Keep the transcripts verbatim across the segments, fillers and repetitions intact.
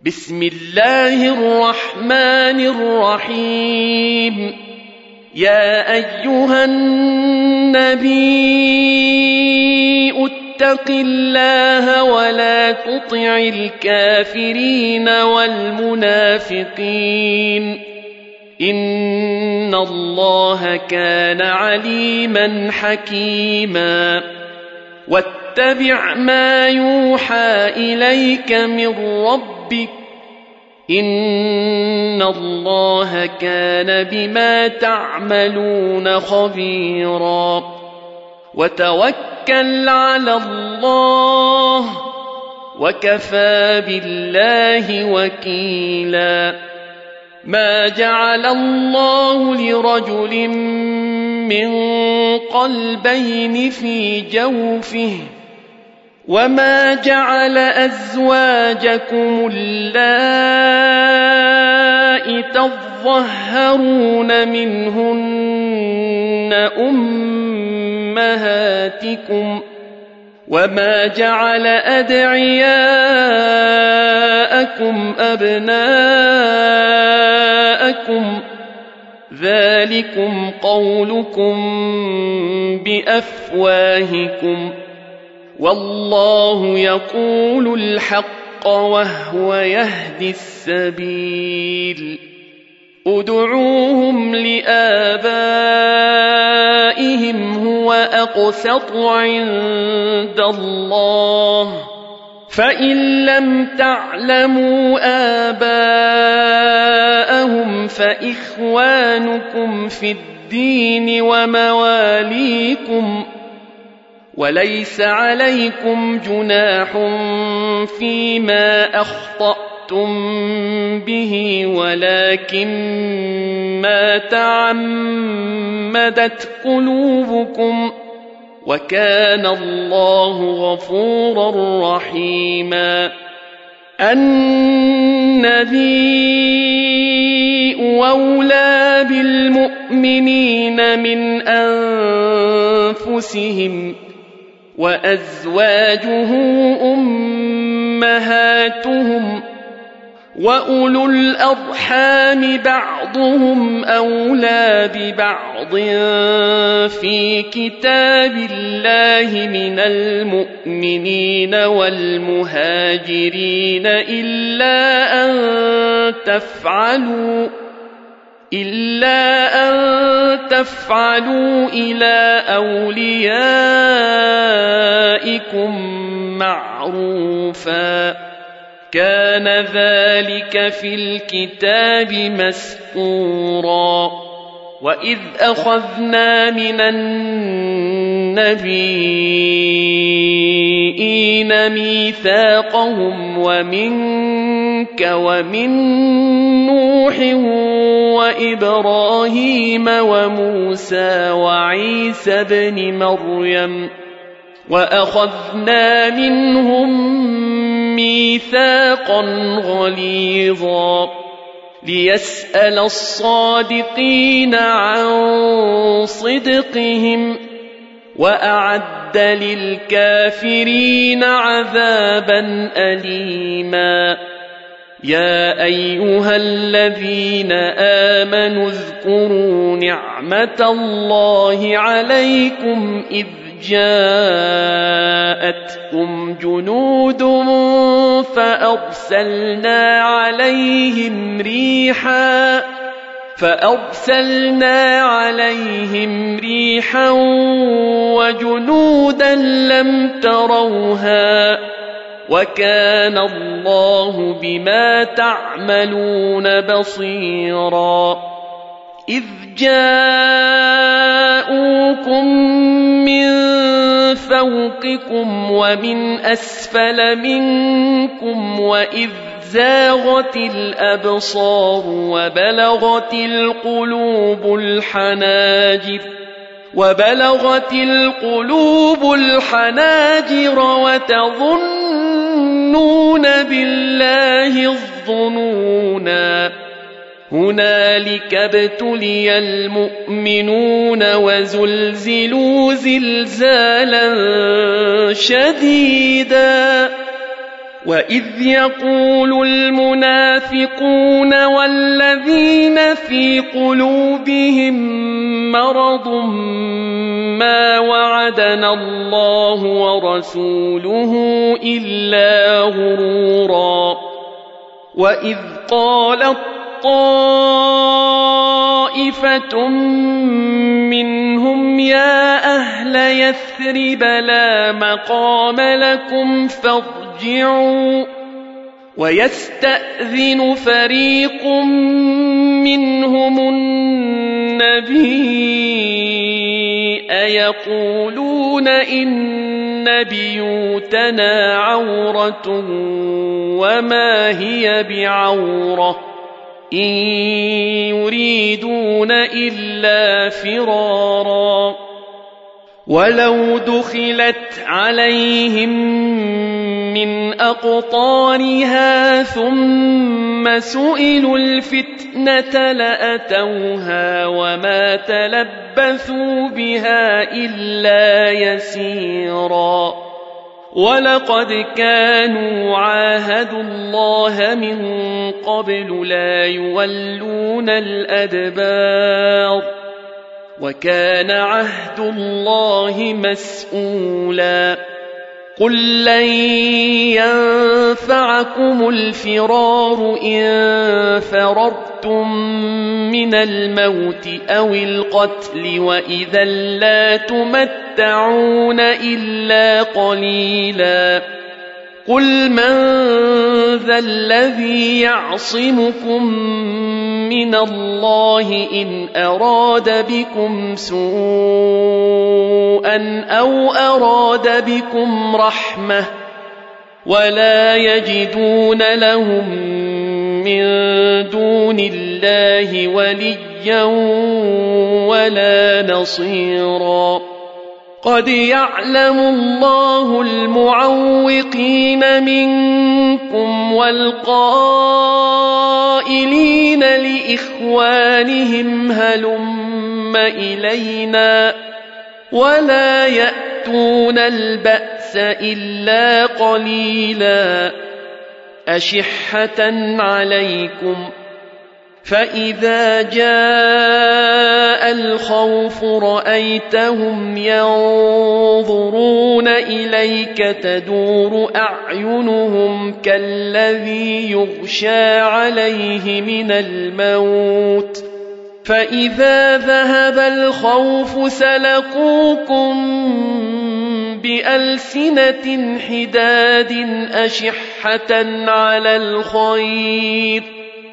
بسم الله الرحمن الرحيم. يا أيها النبي اتق الله ولا تطع الكافرين والمنافقين إن الله كان عليما حكيما. واتبع ما يوحى إليك من ربك إن الله كان بما تعملون خبيرا. وتوكل على الله وكفى بالله وكيلا. ما جعل الله لرجل من قلبين في جوفه وما جعل أزواجكم اللائي تظهرون منهن أمهاتكم وما جعل أدعياءكم أبناءكم ذلكم قولكم بأفواهكم والله يقول الحق وهو يهدي السبيل. ادعوهم لآبائهم هو أقسط عند الله فإن لم تعلموا آباءهم فإخوانكم في الدين ومواليكم وليس عليكم جناح فيما أخطأتم به ولكن ما تعمدت قلوبكم وكان الله غفورا رحيما. النبي أولى بالمؤمنين من أنفسهم وأزواجه أمهاتهم وأولو الأرحام بعضهم أولى ببعض في كتاب الله من المؤمنين والمهاجرين إلا أن تفعلوا إلا أن تفعلوا إلى أوليائكم معروفا كان ذلك في الكتاب مسطورا. وإذ أخذنا من النبيين ميثاقهم ومنك ومن نوح وإبراهيم وموسى وعيسى بن مريم وأخذنا منهم ميثاقا غليظا ليسأل الصادقين عن صدقهم وأعد للكافرين عذابا أليما. يا أيها الذين آمنوا اذكروا نعمة الله عليكم إذ جاءتكم جنود فأرسلنا عليهم ريحا فأرسلنا عليهم ريحا وجنودا لم تروها وكان الله بما تعملون بصيرا. إذ جاءوكم من فوقكم ومن أسفل منكم وإذ زاغت الأبصار وبلغت القلوب الحناجر وبلغت القلوب الحناجر وتظنون بالله الظنونا. هنالك ابتلي المؤمنون وزلزلوا زلزالا شديدا وإذ يقول المنافقون والذين في قلوبهم مرض ما وعدنا الله ورسوله إلا غرورا وإذ قالت طائفة منهم يا أهل يثرب لا مقام لكم فارجعوا ويستأذن فريق منهم النبي أيقولون إن بيوتنا عورة وما هي بعورة إن يريدون إلا فرارا ولو دخلت عليهم من أقطارها ثم سئلوا الفتنة لأتوها وما تلبثوا بها إلا يسيرا ولقد كانوا عاهدوا الله من قبل لا يولون الأدبار وكان عهد الله مسؤولا قل لن ينفعكم الفرار إن فررتم من الموت أو القتل وإذا لا تمتعون إلا قليلا قل من ذا الذي يعصمكم من الله إن أراد بكم سوءا أو أراد بكم رحمة ولا يجدون لهم من دون الله وليا ولا نصيرا قد يعلم الله المعوقين منكم والقائلين لإخوانهم هلم إلينا ولا يأتون البأس إلا قليلا أشحة عليكم فإذا جاء الخوف رأيتهم ينظرون إليك تدور أعينهم كالذي يغشى عليه من الموت فإذا ذهب الخوف سلقوكم بألسنة حداد أشحة على الخير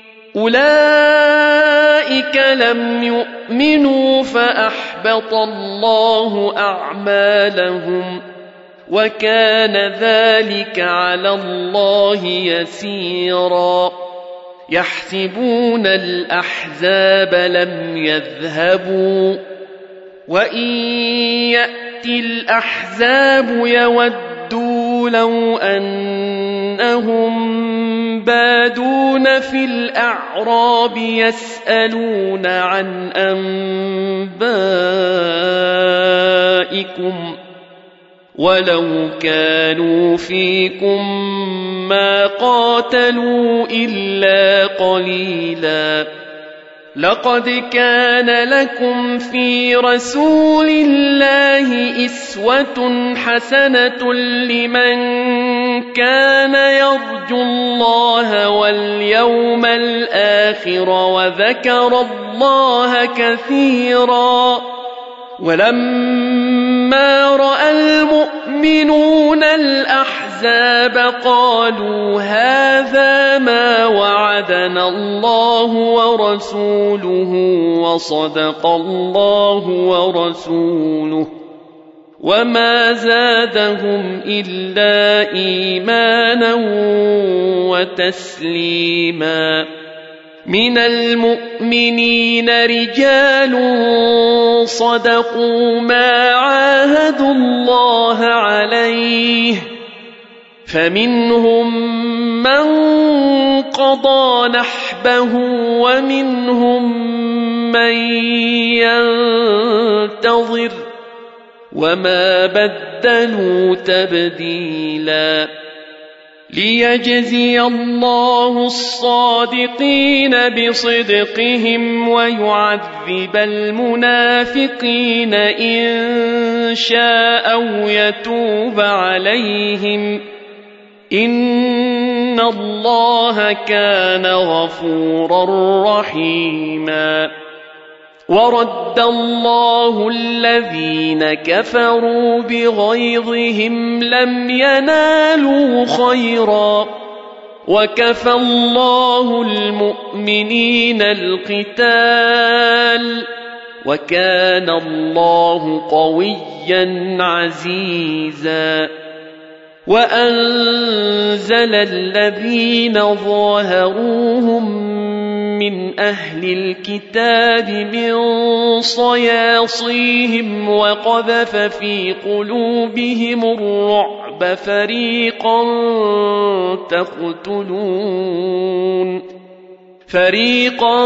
أولئك لم يؤمنوا فأحبط الله أعمالهم وكان ذلك على الله يسيرا يحسبون الأحزاب لم يذهبوا وإن يأتي الأحزاب يودوا لو أنهم بادون في الأعراب يسألون عن أنبائكم ولو كانوا فيكم ما قاتلوا إلا قليلا لقد كان لكم في رسول الله إسوة حسنة لمن كان يرجو الله واليوم الآخر وذكر الله كثيرا ولما رأى المؤمنون الأحزاب قالوا هذا ما وعدنا الله ورسوله وصدق الله ورسوله وما زادهم إلا إيمانا وتسليما من المؤمنين رجال صدقوا ما عاهدوا الله عليه فمنهم من قضى نحبه ومنهم من ينتظر وما بدلوا تبديلا ليجزي الله الصادقين بصدقهم ويعذب المنافقين إن شاء أو يتوب عليهم إن الله كان غفورا رحيما. ورد الله الذين كفروا بغيظهم لم ينالوا خيرا وكفى الله المؤمنين القتال وكان الله قويا عزيزا. وأنزل الذين ظاهروهم من أهل الكتاب من صياصيهم وقذف في قلوبهم الرعب فريقا تقتلون فريقا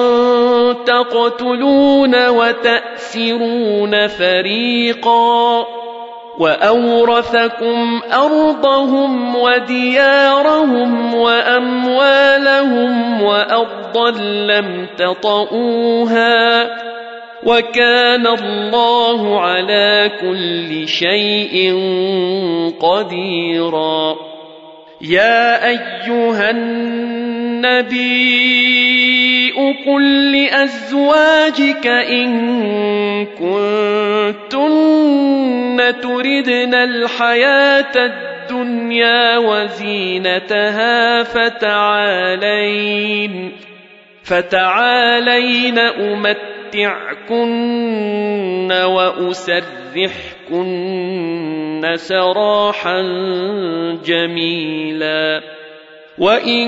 تقتلون وتأسرون فريقا وأورثكم أرضهم وديارهم وأموالهم وأرضا لم تطئوها وكان الله على كل شيء قديرا. يا أيها النبي قل لأزواجك إن كنتن تردن الحياة الدنيا وزينتها فتعالين فتعالين أمتعكن وأسرحكن سراحا جميلا. وإن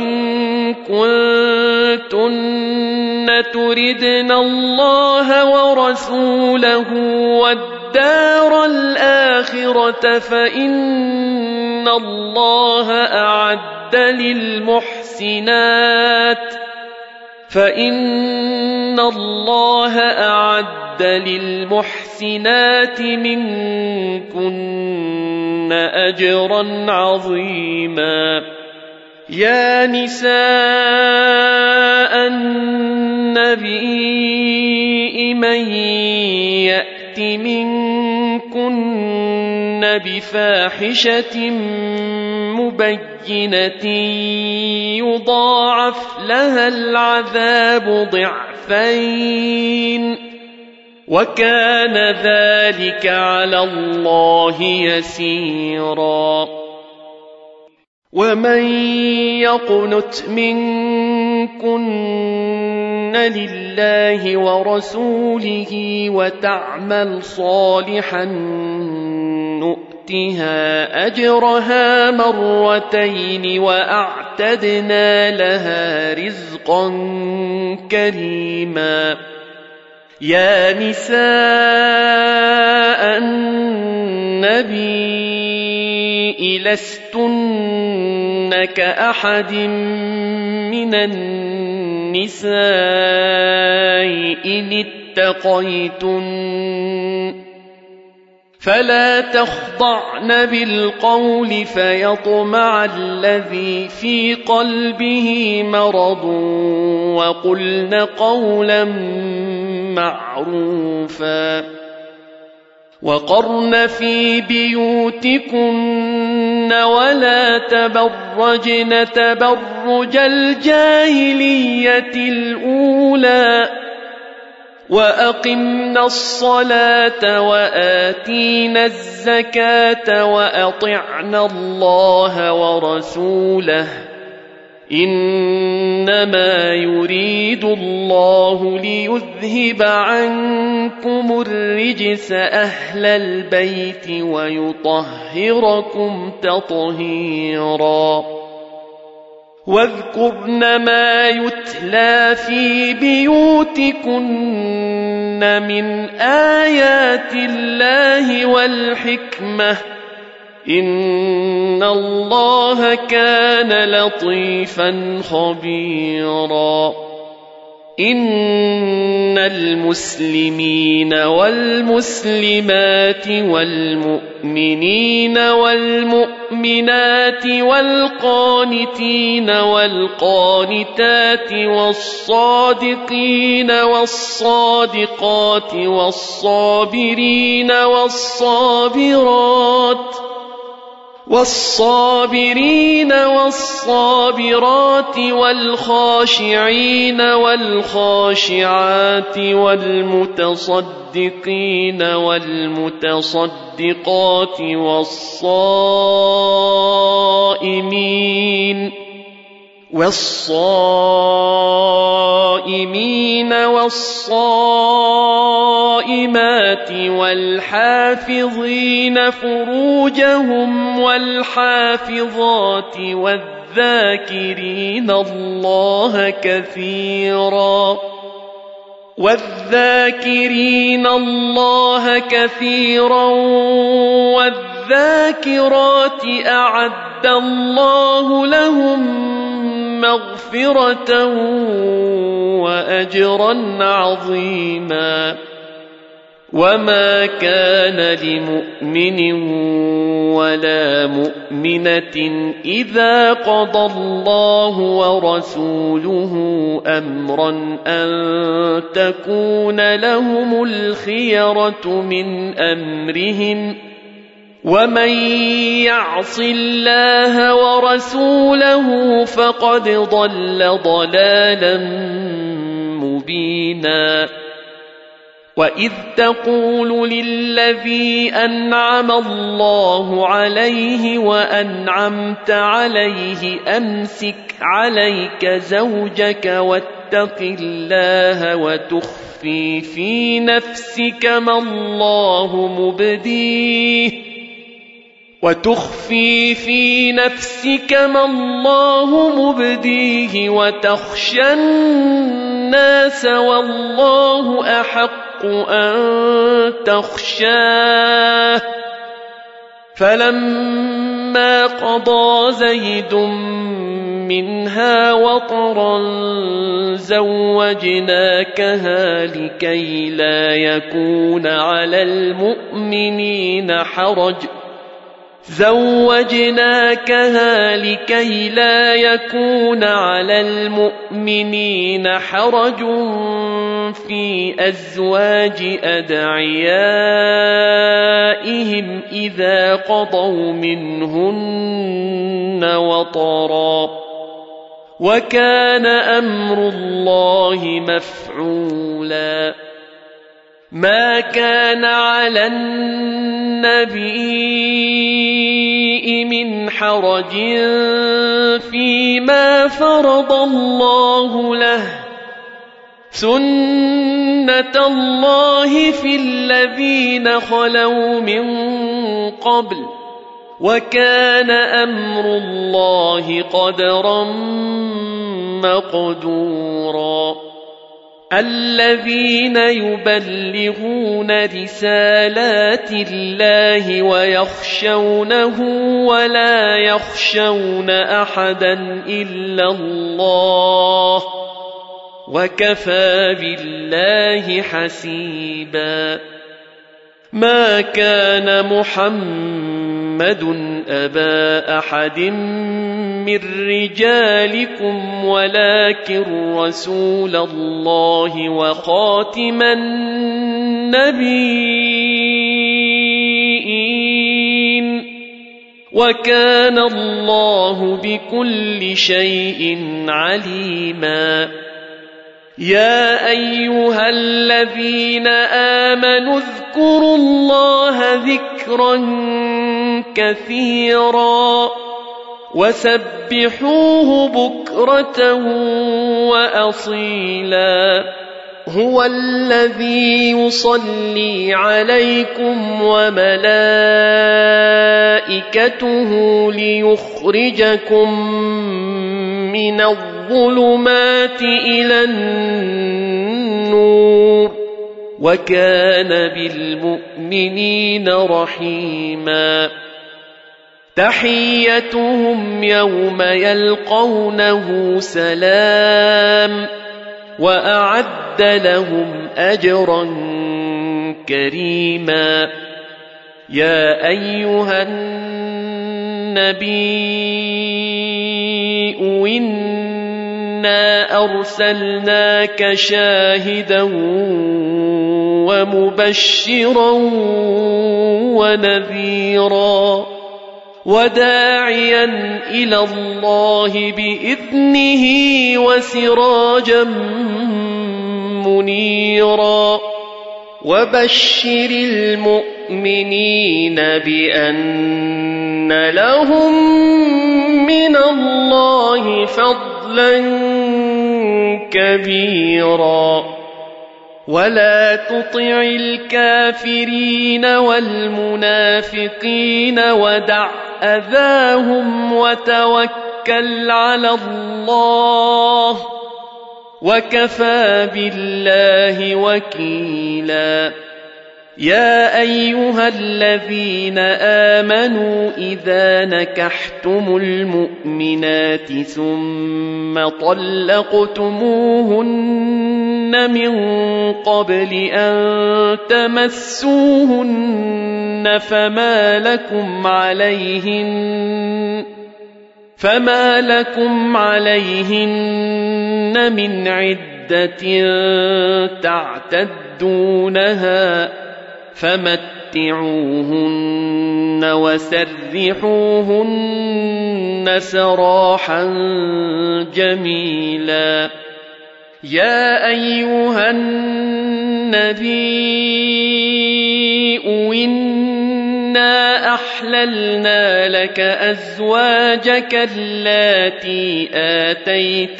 كنتن تردن الله ورسوله والدار الآخرة فإن الله أعد للمحسنات فإن الله أعد للمحسنات منكن أجرا عظيما. يا نساء النبي من يأت منكن بفاحشة مبينة يضاعف لها العذاب ضعفين وكان ذلك على الله يسيرا. ومن يقنت منكن لله ورسوله وتعمل صالحا نؤتها أجرها مرتين وأعتدنا لها رزقا كريما. يا نساء النبي لستن كأحد من النساء إن اتقيتن فلا تخضعن بالقول فيطمع الذي في قلبه مرض وقلن قولا معروفا. وقرن في بيوتكن ولا تبرجن تبرج الجاهلية الأولى وأقمنا الصلاة وآتينا الزكاة وأطعنا الله ورسوله إنما يريد الله ليذهب عنكم الرجس أهل البيت ويطهركم تطهيرا. واذكرن ما يتلى في بيوتكن من آيات الله والحكمة إن الله كان لطيفا خبيرا. إن المسلمين والمسلمات والمؤمنين والمؤمنات والقانتين والقانتات والصادقين والصادقات والصابرين والصابرات والصابرين والصابرات والخاشعين والخاشعات والمتصدقين والمتصدقات والصائمين والصائمين والصائمات والحافظين فروجهم والحافظات والذاكرين الله كثيرا والذاكرين الله كثيرا والذاكرات أعد الله لهم مغفرة وأجرا عظيما. وما كان لمؤمن ولا مؤمنة إذا قضى الله ورسوله أمرا أن تكون لهم الخيرة من أمرهم ومن يعص الله ورسوله فقد ضل ضلالا مبينا. وإذ تقول للذي أنعم الله عليه وأنعمت عليه أمسك عليك زوجك واتق الله وتخفي في نفسك ما الله مبديه وتخفي في نفسك ما الله مبديه وتخشى الناس والله أحق أن تخشاه. فلما قضى زيد منها وطرا زوجناكها لكي لا يكون على المؤمنين حرج زوجناكها لكي لا يكون على المؤمنين حرج في أزواج أدعيائهم إذا قضوا منهن وطرا وكان أمر الله مفعولا. ما كان على النبي من حرج فيما فرض الله له سنة الله في الذين خلوا من قبل وكان أمر الله قدرا مقدورا. الذين يبلغون رسالات الله ويخشونه ولا يخشون أحدا إلا الله وكفى بالله حسيبا. ما كان محمد أبا أحد من رجالكم ولكن رسول الله وخاتم النبيين وكان الله بكل شيء عليما. يا أيها الذين آمنوا اذكروا الله ذكرا كثيرا وسبحوه بكرة وأصيلا. هو الذي يصلي عليكم وملائكته ليخرجكم من الظلمات إلى النور وكان بالمؤمنين رحيما. تحيتهم يوم يلقونه سلام وأعد لهم أجرا كريما. يا أيها النبي إنا أرسلناك شاهدا ومبشرا ونذيرا وداعيا إلى الله بإذنه وسراجا منيرا. وبشر المؤمنين بأن لهم من الله فضلا كبيرا. ولا تطع الكافرين والمنافقين ودع أذاهم وتوكل على الله وكفى بالله وكيلا. يا أيها الذين آمنوا إذا نكحتم المؤمنات ثم طلقتموهن من قبل أن تمسوهن فما لكم عليهن فما لكم عليهن من عدة تعتدونها فمتعوهن وسرحوهن سراحا جميلا. يا أيها النبي إنا أحللنا لك أزواجك اللاتي آتيت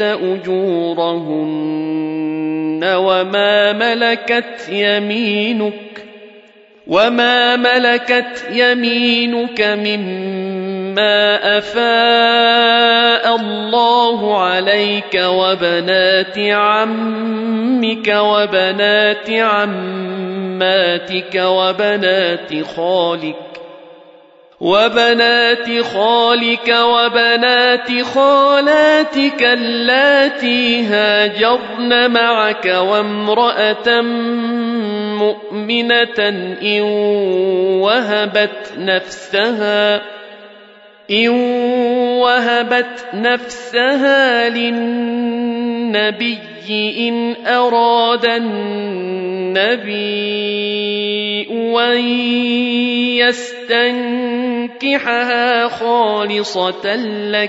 أجورهن وما ملكت يمينك وما ملكت يمينك مما أفاء الله عليك وبنات عمك وبنات عماتك وبنات خالك وبنات خالك وبنات خالاتك اللاتي هاجرن معك وامرأة مؤمنة إن وهبت نفسها إن وهبت نفسها للنبي إن أراد النبي أن يستنكحها خالصة لك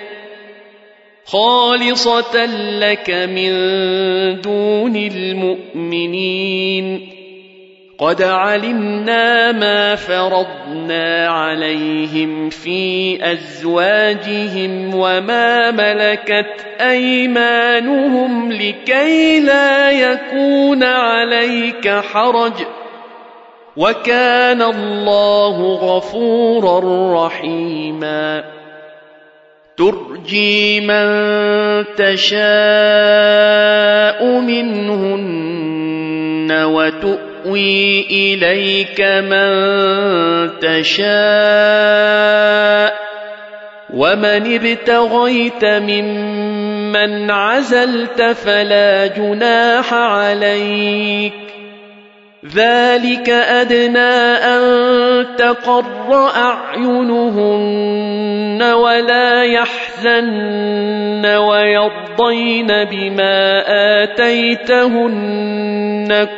خالصة لك من دون المؤمنين. قد علمنا ما فرضنا عليهم في أزواجهم وما ملكت أيمانهم لكي لا يكون عليك حرج وكان الله غفورا رحيما. ترجي من تشاء منهن وتؤوي إليك من تشاء ومن ابتغيت ممن عزلت فلا جناح عليك ذلك أدنى أن تقر أعينهن ولا يحزن ويرضين بما آتيتهن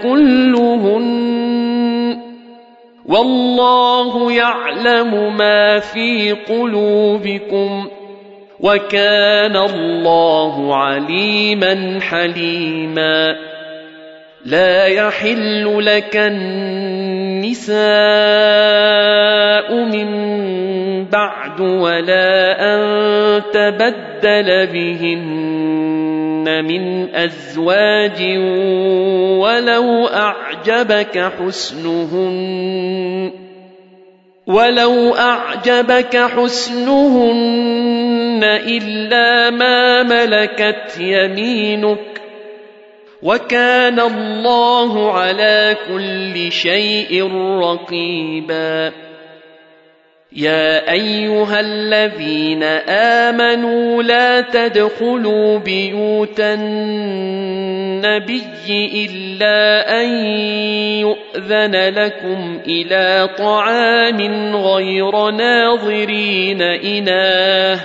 كلهن والله يعلم ما في قلوبكم وكان الله عليما حليما. لا يحل لك النساء من بعد ولا أن تبدل بهن من أزواج ولو أعجبك حسنهن ولو أعجبك حسنهن إلا ما ملكت يمينك وكان الله على كل شيء رقيبا. يا أيها الذين آمنوا لا تدخلوا بيوت النبي إلا أن يؤذن لكم إلى طعام غير ناظرين إناه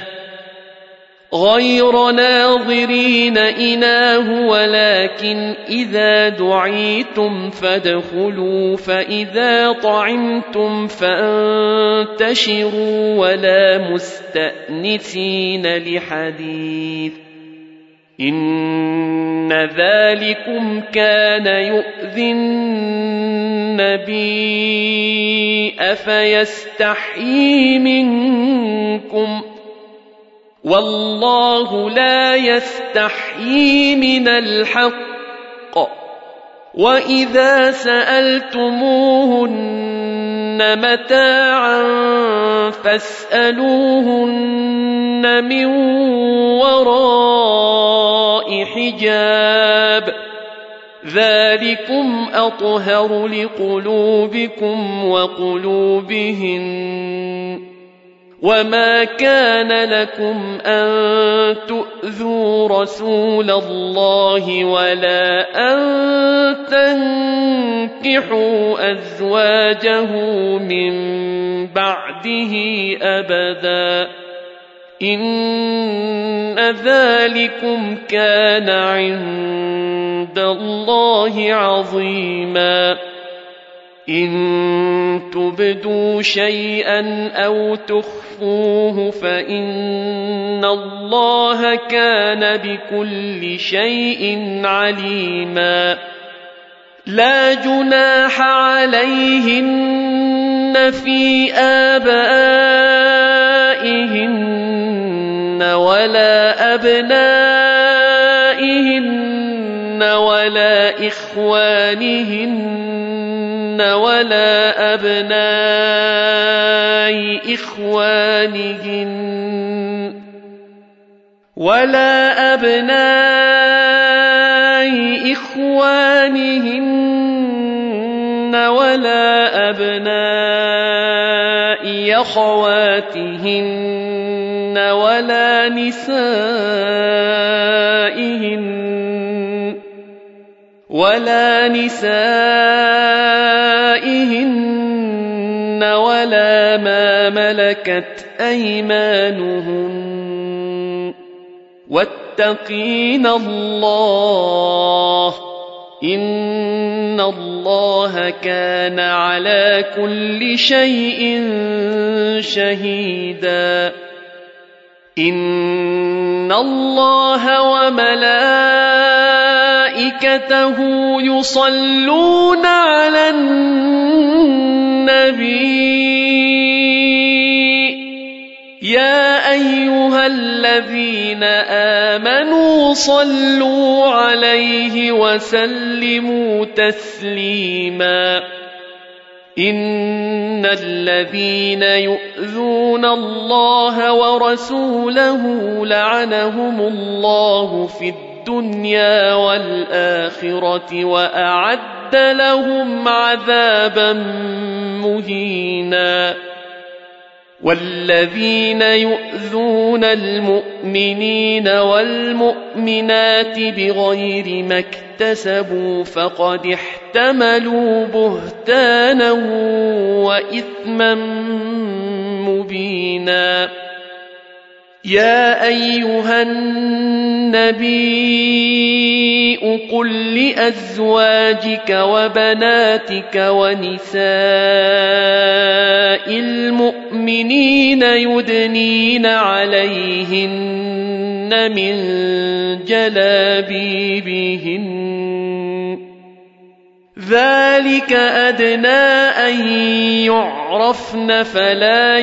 غير ناظرين إناه ولكن إذا دعيتم فادخلوا فإذا طعمتم فانتشروا ولا مستأنسين لحديث إن ذلكم كان يؤذي النبي أفيستحيي منكم والله لا يستحيي من الحق وإذا سألتموهن متاعا فاسألوهن من وراء حجاب ذلكم أطهر لقلوبكم وقلوبهن وما كان لكم أن تؤذوا رسول الله ولا أن تنكحوا أزواجه من بعده أبدا إن ذلكم كان عند الله عظيما إن تبدوا شيئا أو تخفوه فإن الله كان بكل شيء عليما لا جناح عليهن في آبائهن ولا أبنائهن ولا إخوانهن ولا أبناء إخوانهن ولا أبناء إخوانهن ولا أبناء أخواتهن ولا نسائهن ولا نسائهن ولا ما ملكت أيمانهن واتقين الله إن الله كان على كل شيء شهيدا إن الله وملائكته يصلون على النبي يا أيها الذين آمنوا صلوا عليه وسلموا تسليما إن الذين يؤذون الله ورسوله لعنهم الله في الدنيا والآخرة وأعد لهم عذابا مهينا والذين يؤذون المؤمنين والمؤمنات بغير ما اكتسبوا فقد احتملوا بهتانا وإثما مبينا يا أيها النبي قل لأزواجك وبناتك ونساء المؤمنين يدنين عليهن من جلابيبهن ذلك أدنى أن يعرفن فلا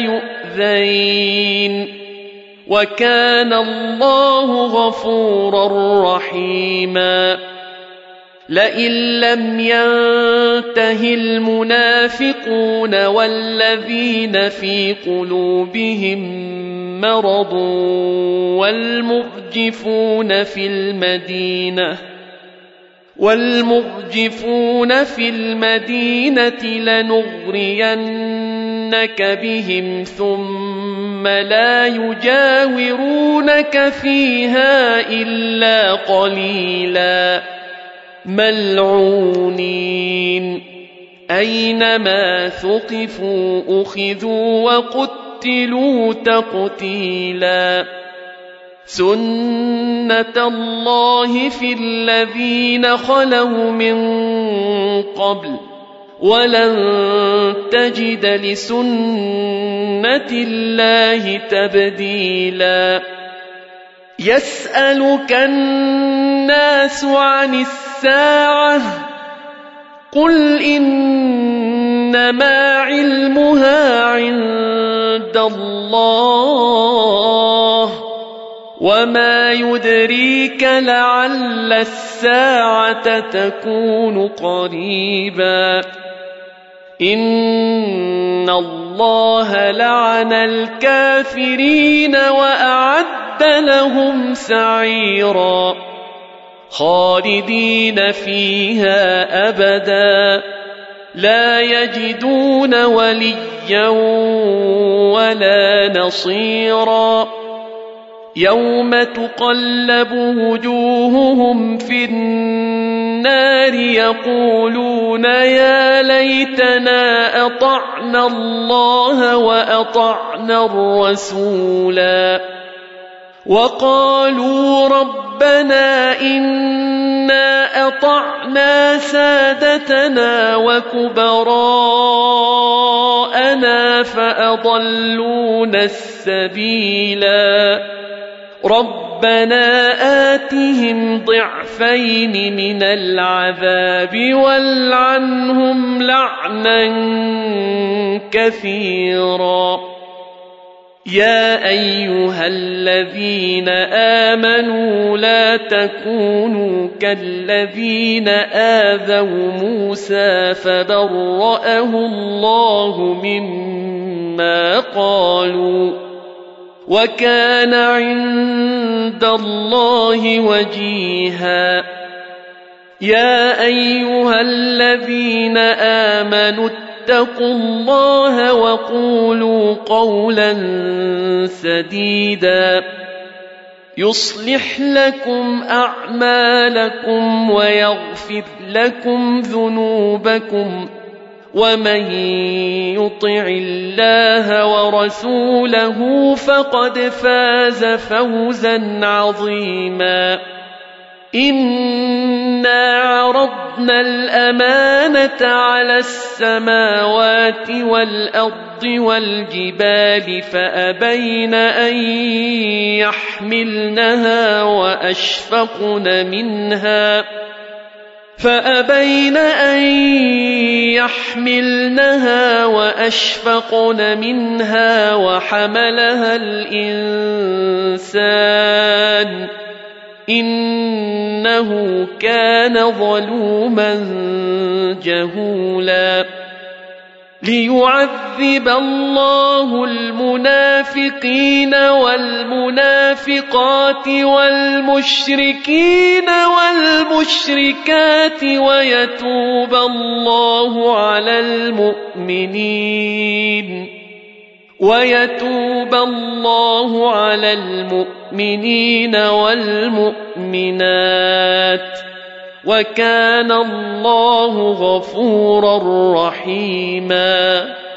يؤذين وكان الله غفورا رحيما لئن لم ينته المنافقون والذين في قلوبهم مرض والمرجفون في المدينة والمرجفون في المدينة لنغرين بهم ثم لا يجاورونك فيها إلا قليلا ملعونين أينما ثقفوا أخذوا وقتلوا تقتيلا سنة الله في الذين خلوا من قبل ولن تجد لسنة الله تبديلا يسألك الناس عن الساعة قل إنما علمها عند الله وما يدريك لعل الساعة تكون قريبا إن الله لعن الكافرين وأعد لهم سعيرا خالدين فيها أبدا لا يجدون وليا ولا نصيرا يوم تقلب وجوههم في النار يقولون يا ليتنا أطعنا الله وأطعنا الرسولا وقالوا ربنا إنا أطعنا سادتنا وكبراءنا فأضلونا السبيلا ربنا آتهم ضعفين من العذاب والعنهم لعنا كثيرا يا أيها الذين آمنوا لا تكونوا كالذين آذوا موسى فبرأه الله مما قالوا وكان عند الله وجيها يا أيها الذين آمنوا اتقوا الله وقولوا قولا سديدا يصلح لكم أعمالكم ويغفر لكم ذنوبكم ومن يطع الله ورسوله فقد فاز فوزا عظيما إنا عرضنا الأمانة على السماوات والأرض والجبال فأبين أن يحملنها وأشفقن منها فأبين أن يحملنها وأشفقن منها وحملها الإنسان إنه كان ظلوما جهولا ليعذب الله المنافقين والمنافقات والمشركين والمشركات ويتوب الله على المؤمنين ويتوب الله على المؤمنين والمؤمنات وكان الله غفورا رحيما